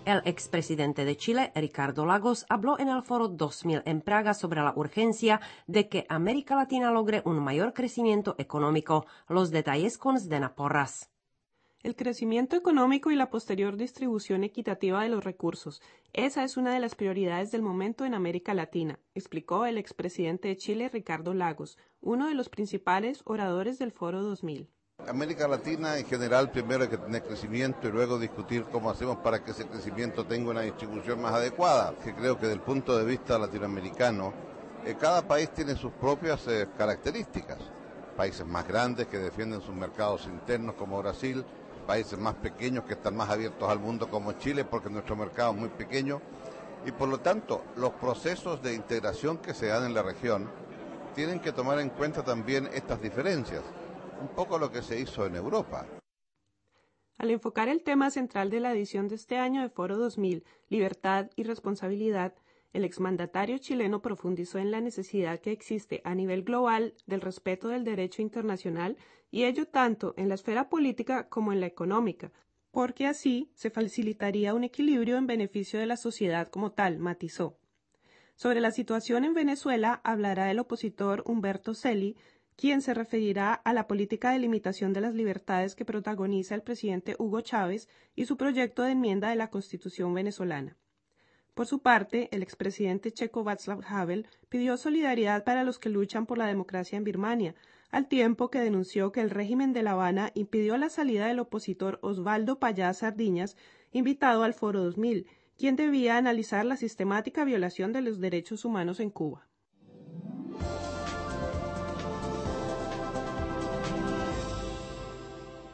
El expresidente de Chile, Ricardo Lagos, habló en el Foro 2000 en Praga sobre la urgencia de que América Latina logre un mayor crecimiento económico. Los detalles con Zdena Porras. El crecimiento económico y la posterior distribución equitativa de los recursos. Esa es una de las prioridades del momento en América Latina, explicó el expresidente de Chile, Ricardo Lagos, uno de los principales oradores del Foro 2000. América Latina en general primero hay que tener crecimiento y luego discutir cómo hacemos para que ese crecimiento tenga una distribución más adecuada. Que creo que desde el punto de vista latinoamericano, cada país tiene sus propias características. Países más grandes que defienden sus mercados internos como Brasil, países más pequeños que están más abiertos al mundo como Chile porque nuestro mercado es muy pequeño y por lo tanto los procesos de integración que se dan en la región tienen que tomar en cuenta también estas diferencias. Un poco lo que se hizo en Europa. Al enfocar el tema central de la edición de este año de Foro 2000, libertad y responsabilidad, el exmandatario chileno profundizó en la necesidad que existe a nivel global del respeto del derecho internacional y ello tanto en la esfera política como en la económica, porque así se facilitaría un equilibrio en beneficio de la sociedad como tal, matizó. Sobre la situación en Venezuela hablará el opositor Humberto Celli, quien se referirá a la política de limitación de las libertades que protagoniza el presidente Hugo Chávez y su proyecto de enmienda de la Constitución venezolana. Por su parte, el expresidente checo Václav Havel pidió solidaridad para los que luchan por la democracia en Birmania, al tiempo que denunció que el régimen de La Habana impidió la salida del opositor Osvaldo Payá Sardiñas, invitado al Foro 2000, quien debía analizar la sistemática violación de los derechos humanos en Cuba.